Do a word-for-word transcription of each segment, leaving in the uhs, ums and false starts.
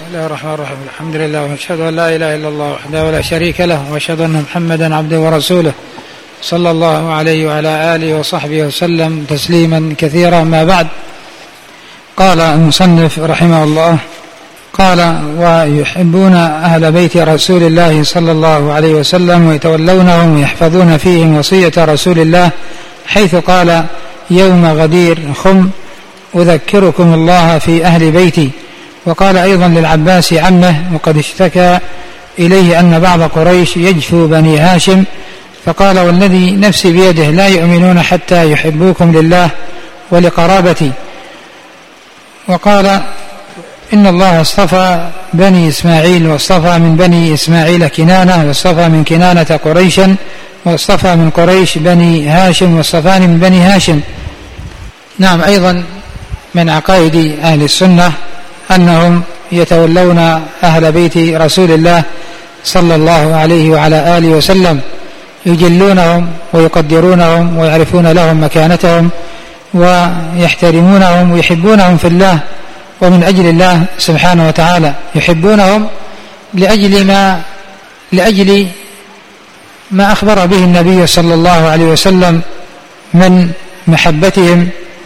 بسم الله الرحمن الرحيم. الحمد لله واشهد ان لا اله الا الله وحده ولا شريك له واشهد ان محمدا عبده ورسوله صلى الله عليه وعلى اله وصحبه وسلم تسليما كثيرا. ما بعد، قال المصنف رحمه الله قال: ويحبون اهل بيت رسول الله صلى الله عليه وسلم ويتولونهم ويحفظون فيهم وصية رسول الله، حيث قال: يوم غدير خم أذكركم الله في أهل بيتي. وقال أيضا للعباس عمه وقد اشتكى إليه أن بعض قريش يجفو بني هاشم، فقال: والذي نفسي بيده لا يؤمنون حتى يحبوكم لله ولقرابتي. وقال: إن الله اصطفى بني إسماعيل واصطفى من بني إسماعيل كنانة واصطفى من كنانة قريشا واصطفى من قريش بني هاشم واصطفاني من بني هاشم. نعم، أيضا من عقائد أهل السنة أنهم يتولون أهل بيت رسول الله صلى الله عليه وعلى آله وسلم، يجلونهم ويقدرونهم ويعرفون لهم مكانتهم ويحترمونهم ويحبونهم في الله ومن أجل الله سبحانه وتعالى. يحبونهم لأجل ما لأجل ما أخبر به النبي صلى الله عليه وسلم من محبتهم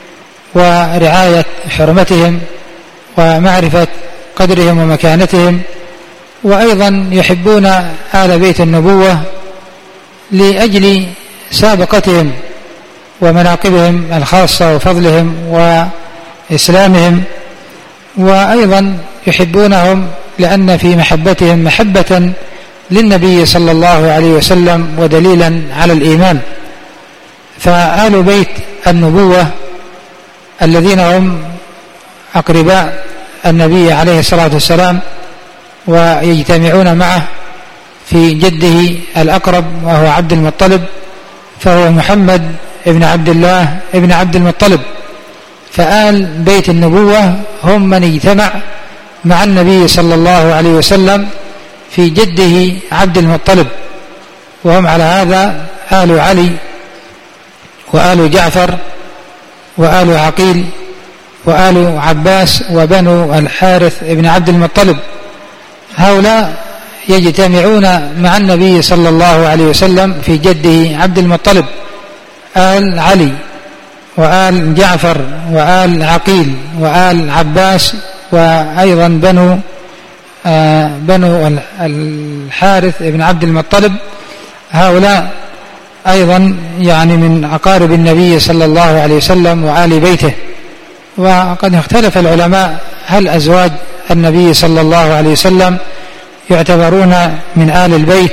ورعاية حرمتهم ومعرفة قدرهم ومكانتهم. وأيضا يحبون آل بيت النبوة لأجل سابقتهم ومناقبهم الخاصة وفضلهم وإسلامهم. وأيضا يحبونهم لأن في محبتهم محبة للنبي صلى الله عليه وسلم ودليلا على الإيمان. فآل بيت النبوة الذين هم أقرباء النبي عليه الصلاة والسلام ويجتمعون معه في جده الأقرب وهو عبد المطلب، فهو محمد ابن عبد الله ابن عبد المطلب. فآل بيت النبوة هم من اجتمع مع النبي صلى الله عليه وسلم في جده عبد المطلب، وهم على هذا آل علي وآل جعفر وآل عقيل وآل عباس وبنو الحارث ابن عبد المطلب. هؤلاء يجتمعون مع النبي صلى الله عليه وسلم في جده عبد المطلب، آل علي وآل جعفر وآل عقيل وآل عباس وأيضا بنو آه بنو الحارث ابن عبد المطلب. هؤلاء أيضا يعني من أقارب النبي صلى الله عليه وسلم وآل بيته. وقد اختلف العلماء هل أزواج النبي صلى الله عليه وسلم يعتبرون من آل البيت،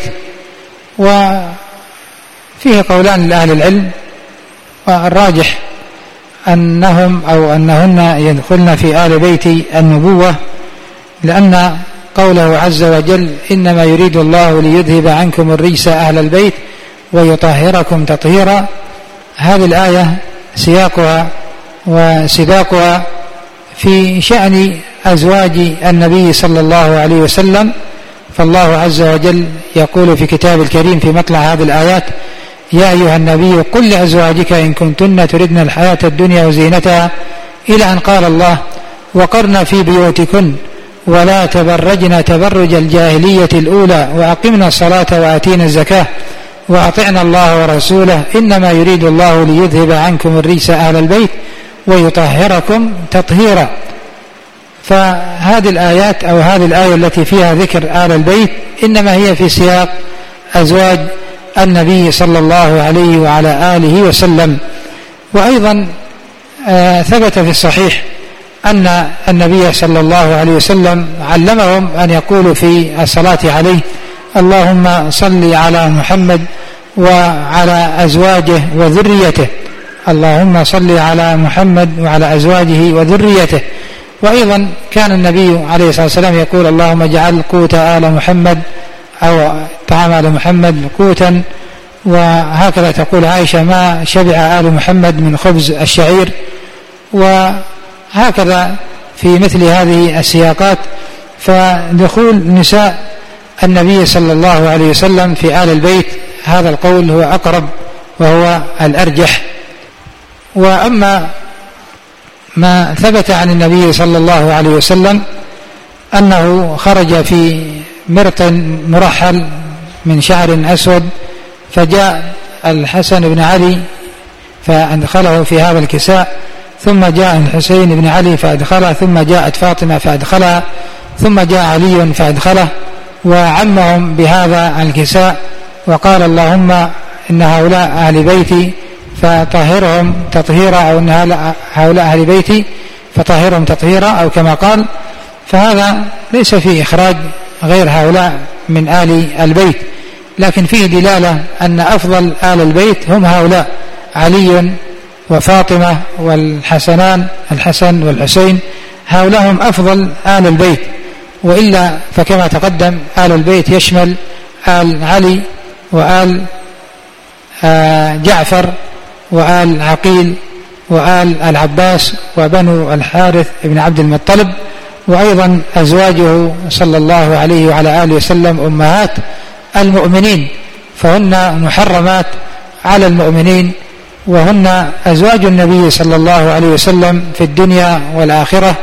وفيه قولان لأهل العلم، والراجح أنهم أو أنهن يدخلن في آل بيت النبوة، لأن قوله عز وجل: إنما يريد الله ليذهب عنكم الرجس أهل البيت ويطهركم تطهيرا. هذه الآية سياقها وسباقها في شأن أزواج النبي صلى الله عليه وسلم. فالله عز وجل يقول في كتاب الكريم في مطلع هذه الآيات: يا أيها النبي قل لأزواجك إن كنتن تردن الحياة الدنيا وزينتها، إلى أن قال الله: وقرن في بيوتكن ولا تبرجن تبرج الجاهلية الأولى وأقمنا الصلاة وآتينا الزكاة وأطعنا الله ورسوله إنما يريد الله ليذهب عنكم الرجس أهل البيت ويطهركم تطهيرا. فهذه الآيات أو هذه الآية التي فيها ذكر آل البيت إنما هي في سياق أزواج النبي صلى الله عليه وعلى آله وسلم. وأيضا آه ثبت في الصحيح أن النبي صلى الله عليه وسلم علمهم أن يقولوا في الصلاة عليه: اللهم صل على محمد وعلى أزواجه وذريته، اللهم صل على محمد وعلى أزواجه وذريته. وأيضا كان النبي عليه الصلاة والسلام يقول: اللهم اجعل قوت آل محمد أو طعام آل محمد قوتا. وهكذا تقول عائشة: ما شبع آل محمد من خبز الشعير. وهكذا في مثل هذه السياقات. فدخول نساء النبي صلى الله عليه وسلم في آل البيت هذا القول هو أقرب وهو الأرجح. وأما ما ثبت عن النبي صلى الله عليه وسلم أنه خرج في مرط مرحل من شعر أسود، فجاء الحسن بن علي فأدخله في هذا الكساء، ثم جاء الحسين بن علي فأدخله، ثم جاءت فاطمة فأدخلها، ثم جاء علي فأدخله وعمهم بهذا الكساء، وقال اللهم إن هؤلاء أهل بيتي فطهرهم تطهيرا، أو إن هؤلاء أهل بيتي فطهرهم تطهيرا، أو كما قال. فهذا ليس فيه إخراج غير هؤلاء من آل البيت، لكن فيه دلالة أن أفضل آل البيت هم هؤلاء علي وفاطمة والحسنان الحسن والحسين، هؤلاء هم أفضل آل البيت. وإلا فكما تقدم آل البيت يشمل آل علي وآل جعفر وآل عقيل وآل العباس وبنو الحارث بن عبد المطلب، وأيضا أزواجه صلى الله عليه وعلى آله وسلم أمهات المؤمنين، فهن محرمات على المؤمنين، وهن أزواج النبي صلى الله عليه وسلم في الدنيا والآخرة.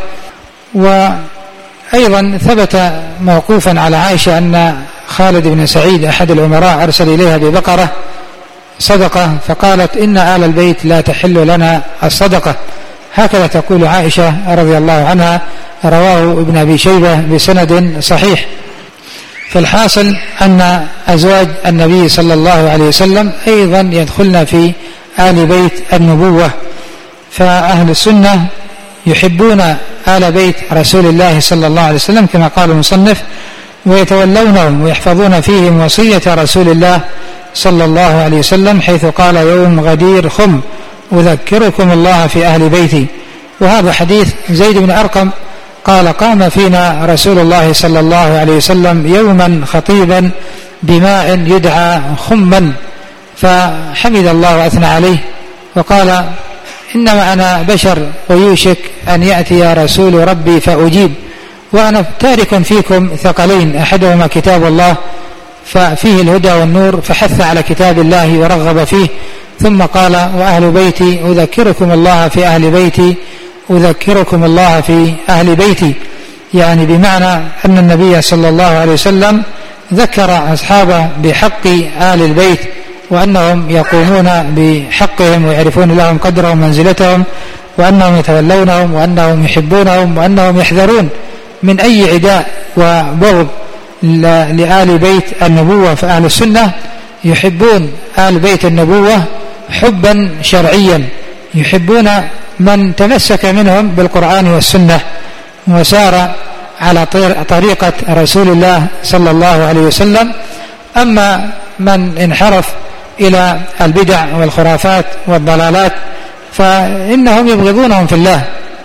وأيضا ثبت موقوفا على عائشة أن خالد بن سعيد أحد الأمراء أرسل إليها ببقرة صدقة، فقالت إن آل البيت لا تحل لنا الصدقة، هكذا تقول عائشة رضي الله عنها، رواه ابن أبي شيبة بسند صحيح. فالحاصل أن أزواج النبي صلى الله عليه وسلم أيضا يدخلن في آل بيت النبوة، فأهل السنة يحبون آل بيت رسول الله صلى الله عليه وسلم كما قال المصنف، ويتولونهم ويحفظون فيهم وصية رسول الله صلى الله عليه وسلم، حيث قال يوم غدير خم أذكركم الله في أهل بيتي. وهذا حديث زيد بن أرقم قال قام فينا رسول الله صلى الله عليه وسلم يوما خطيبا بماء يدعى خما، فحمد الله وأثنى عليه وقال إنما أنا بشر ويوشك أن يأتي رسول ربي فأجيب، وأنا تارك فيكم ثقلين أحدهما كتاب الله ففيه الهدى والنور، فحث على كتاب الله ورغب فيه، ثم قال وأهل بيتي أذكركم الله في أهل بيتي أذكركم الله في أهل بيتي، يعني بمعنى أن النبي صلى الله عليه وسلم ذكر أصحابه بحق آل البيت، وأنهم يقومون بحقهم ويعرفون لهم قدرهم ومنزلتهم، وأنهم يتولونهم، وأنهم يحبونهم، وأنهم يحذرون من أي عداء وبغض لآل بيت النبوة. فأهل السنة يحبون آل بيت النبوة حبا شرعيا، يحبون من تمسك منهم بالقرآن والسنة وسار على طريقة رسول الله صلى الله عليه وسلم. أما من انحرف إلى البدع والخرافات والضلالات فإنهم يبغضونهم في الله،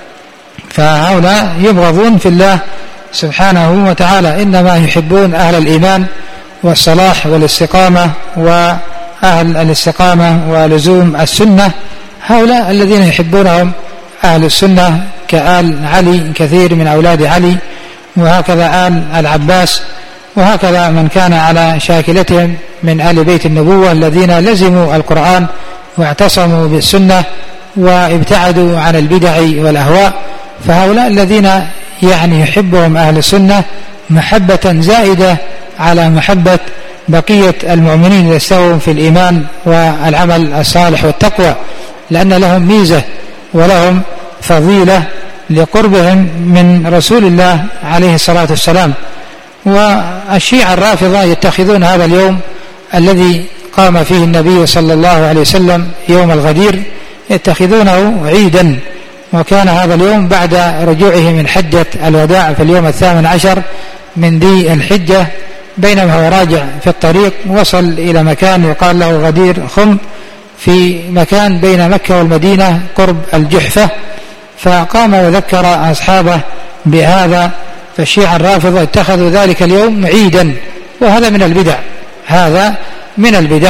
فهؤلاء يبغضون في الله سبحانه وتعالى، إنما يحبون أهل الإيمان والصلاح والاستقامة وأهل الاستقامة ولزوم السنة، هؤلاء الذين يحبونهم أهل السنة كآل علي كثير من أولاد علي، وهكذا آل العباس، وهكذا من كان على شاكلتهم من آل بيت النبوة الذين لزموا القرآن واعتصموا بالسنة وابتعدوا عن البدع والأهواء. فهؤلاء الذين يعني يحبهم أهل السنة محبة زائدة على محبة بقية المؤمنين الذين استووا في الإيمان والعمل الصالح والتقوى، لأن لهم ميزة ولهم فضيلة لقربهم من رسول الله عليه الصلاة والسلام. والشيعة الرافضة يتخذون هذا اليوم الذي قام فيه النبي صلى الله عليه وسلم يوم الغدير يتخذونه عيدا، وكان هذا اليوم بعد رجوعه من حجة الوداع في اليوم الثامن عشر من ذي الحجة، بينما هو راجع في الطريق وصل إلى مكان يقال له غدير خم في مكان بين مكة والمدينة قرب الجحفة، فقام وذكر أصحابه بهذا. فالشيعة الرافضة اتخذوا ذلك اليوم عيدا، وهذا من البدع، هذا من البدع.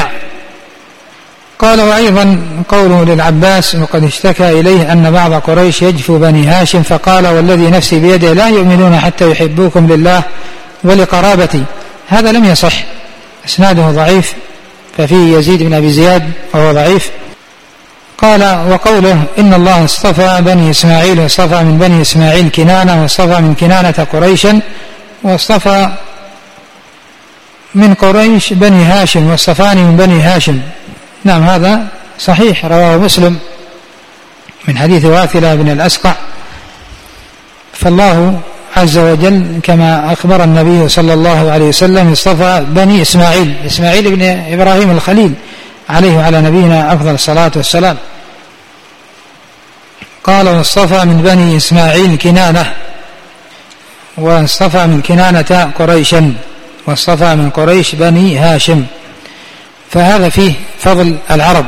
قال وأيضا قوله للعباس وقد اشتكى إليه أن بعض قريش يجفو بني هاشم فقال والذي نفسي بيده لا يؤمنون حتى يحبوكم لله ولقرابتي، هذا لم يصح، اسناده ضعيف، ففيه يزيد بن أبي زياد وهو ضعيف، قال: وقوله: إن الله اصطفى بني إسماعيل واصطفى من بني إسماعيل كنانة واصطفى من كنانة قريشا واصطفى من قريش بني هاشم واصطفاني من بني هاشم. نعم، هذا صحيح، رواه مسلم من حديث واثلة بن الأسقع. فالله عز وجل كما أخبر النبي صلى الله عليه وسلم اصطفى بني إسماعيل، إسماعيل بن إبراهيم الخليل عليه وعلى نبينا أفضل الصلاة والسلام. قال: واصطفى من بني إسماعيل كنانة واصطفى من كنانة قريشا واصطفى من قريش بني هاشم. فهذا فيه فضل العرب.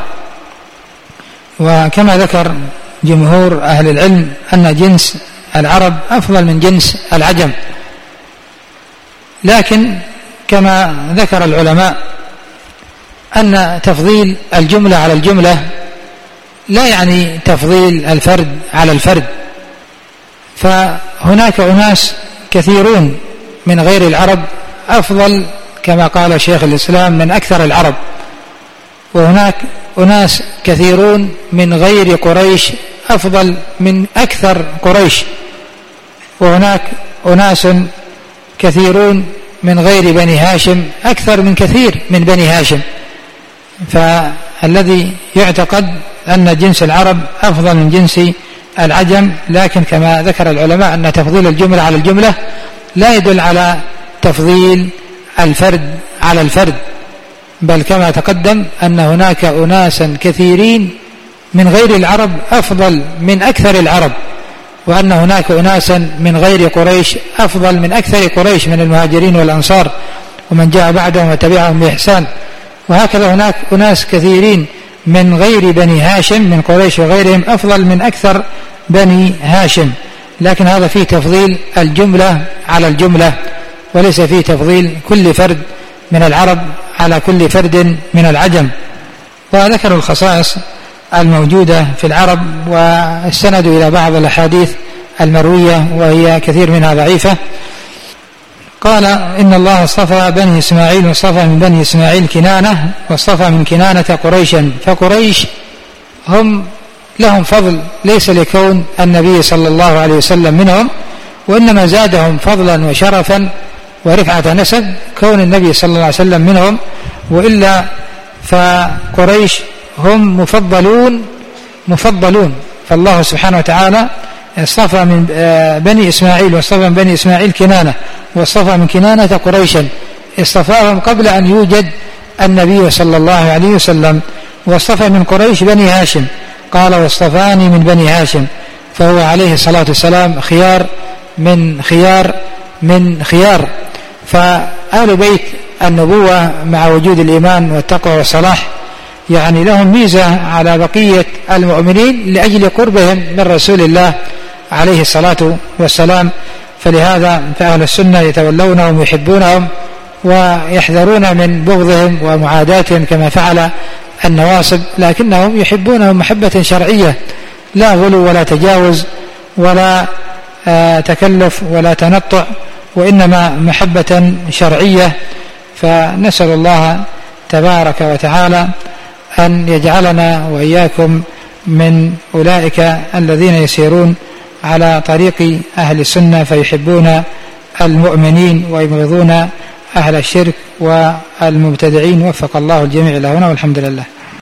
وكما ذكر جمهور أهل العلم أن جنس العرب أفضل من جنس العجم، لكن كما ذكر العلماء أن تفضيل الجملة على الجملة لا يعني تفضيل الفرد على الفرد. فهناك أناس كثيرون من غير العرب أفضل كما قال شيخ الإسلام من أكثر العرب، وهناك أناس كثيرون من غير قريش أفضل من أكثر قريش، وهناك أناس كثيرون من غير بني هاشم أكثر من كثير من بني هاشم. فالذي يعتقد أن جنس العرب أفضل من جنس العجم، لكن كما ذكر العلماء أن تفضيل الجملة على الجملة لا يدل على تفضيل الفرد على الفرد، بل كما تقدم أن هناك أناسا كثيرين من غير العرب أفضل من أكثر العرب، وأن هناك أناسا من غير قريش أفضل من أكثر قريش من المهاجرين والأنصار ومن جاء بعدهم وتبعهم بإحسان. وهكذا هناك أناس كثيرين من غير بني هاشم من قريش وغيرهم أفضل من أكثر بني هاشم، لكن هذا فيه تفضيل الجملة على الجملة، وليس فيه تفضيل كل فرد من العرب على كل فرد من العجم. وذكروا الخصائص الموجودة في العرب واستندوا إلى بعض الأحاديث المروية وهي كثير منها ضعيفة. قال: إن الله اصطفى بني إسماعيل واصطفى من بني إسماعيل كنانة واصطفى من كنانة قريشا. فقريش هم لهم فضل ليس لكون النبي صلى الله عليه وسلم منهم، وإنما زادهم فضلا وشرفا ورفعة نسب كون النبي صلى الله عليه وسلم منهم، وإلا فقريش هم مفضلون مفضلون فالله سبحانه وتعالى اصطفى من بني إسماعيل واصطفى من بني إسماعيل كنانة واصطفى من كنانة قريشا، اصطفاهم قبل أن يوجد النبي صلى الله عليه وسلم. واصطفى من قريش بني هاشم، قال: واصطفاني من بني هاشم، فهو عليه الصلاة والسلام خيار من خيار من خيار. فآل بيت النبوة مع وجود الإيمان والتقوى والصلاح يعني لهم ميزة على بقية المؤمنين لأجل قربهم من رسول الله عليه الصلاة والسلام. فلهذا فأهل السنة يتولونهم ويحبونهم ويحذرون من بغضهم ومعاداتهم كما فعل النواصب، لكنهم يحبونهم محبة شرعية، لا غلو ولا تجاوز ولا آه تكلف ولا تنطع، وإنما محبة شرعية. فنسأل الله تبارك وتعالى أن يجعلنا وإياكم من أولئك الذين يسيرون على طريق أهل السنة فيحبون المؤمنين ويبغضون أهل الشرك والمبتدعين. وفق الله الجميع لهنا، والحمد لله.